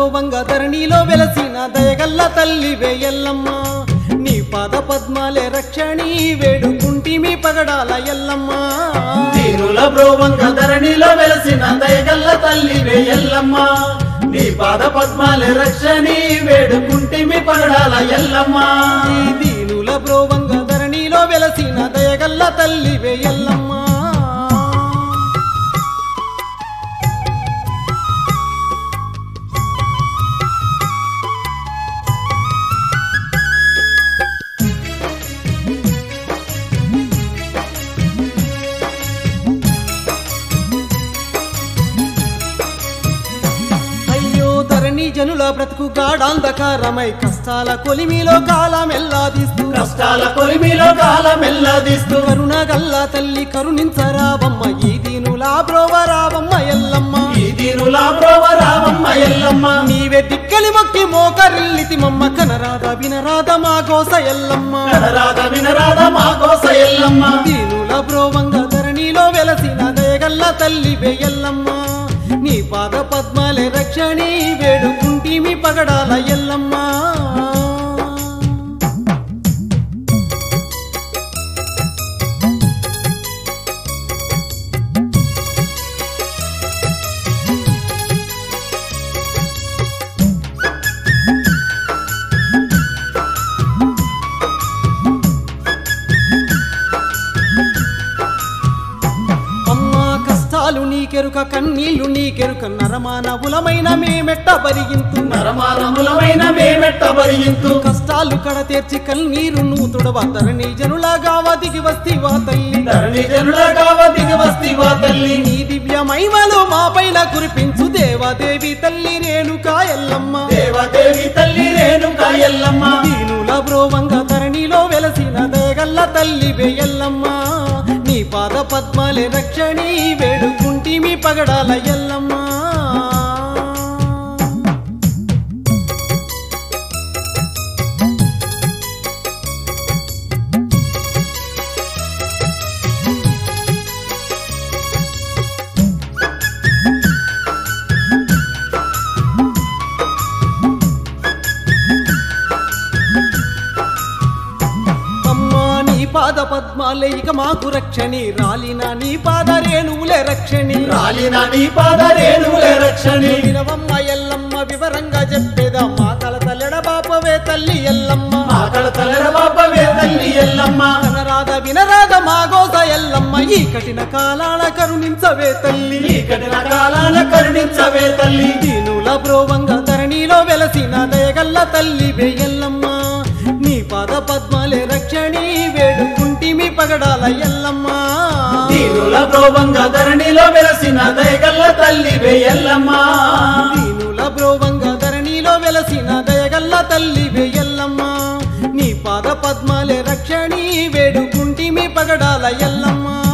బ్రోవంగ ధరణిలో వెలసిన దయగల్ల తల్లివే ఎల్లమ్మ నీ పాద పద్మాలే రక్షణి వేడుకుంటిమి పగడాల ఎల్లమ్మ దీనుల బ్రోవంగ ధరణిలో వెలసిన దయగల్ల తల్లివే ఎల్లమ్మ నీ పాద పద్మాలే రక్షణి వేడుకుంటిమి పగడాల ఎల్లమ్మ దీనుల బ్రోవంగ ధరణిలో వెలసిన దయగల్ల తల్లివే ఎల్లమ్మ జనుల బ్రతుకు గాఢాంధకారమై కష్టాల కొలిమిలో కాలమెల్లాదీస్తూ కరుణ గల్ల తల్లి కరుణించరావమ్మ ఈ దీనులా బ్రోవరావమ్మ ఎల్లమ్మ నీవే దిక్కలి మొక్కి మోకరిల్లితి మమ్మ కనరాధ వినరాధ మా గోస ఎల్లమ్మ దీనుల బ్రోవంగ ధరణిలో వెలసిన దయగల్ల తల్లివే ఎల్లమ్మ నీ పాద పద్మాలే రక్షణి వేడుకుంటిమి పగడాల ఎల్లమ్మ నీకెరుక కన్నీళ్లు నీకెరుక నరమానవులమైన మేమెట్ట బరిగింతు కష్టాలు కడ తీర్చి కన్నీరు నువ్వు తుడవ ధరణి జనులాగా దిగి వస్తివా తల్లి నీ దివ్య మహిమలు మా పైన కురిపించు దేవాదేవి తల్లి రేణుకా ఎల్లమ్మ దీనుల బ్రోవంగ ధరణిలో వెలసిన దయగల్ల తల్లివే ఎల్లమ్మ నీ పాద పద్మాలే రక్షణి వేడుకుంటిమి పగడాల ఎల్లమ్మ పాద పద్మాలే ఇక మాకు రక్షణి రాలిన నీ పాద రేణువులే రక్షణి వినవమ్మ ఎల్లమ్మ వివరంగా చెప్పేదా మా కలతలెడ బాపవే తల్లి ఎల్లమ్మ కనరాధ వినరాధ మా గోస ఎల్లమ్మ ఈ కఠిన కాలాన కరుణించవే తల్లి దీనుల బ్రోవంగ ధరణిలో వెలసిన దయగల్ల తల్లివే ఎల్లమ్మ నీ పాద పద్మాలే రక్షణి వేడుకుంటిమి పగడాల ఎల్లమ్మ దీనుల బ్రోవంగ ధరణిలో వెలసిన దయగల్ల తల్లివే ఎల్లమ్మ దీనుల బ్రోవంగ ధరణిలో వెలసిన దయగల్ల తల్లివే ఎల్లమ్మ నీ పాద పద్మాలే రక్షణి వేడుకుంటిమి పగడాల ఎల్లమ్మ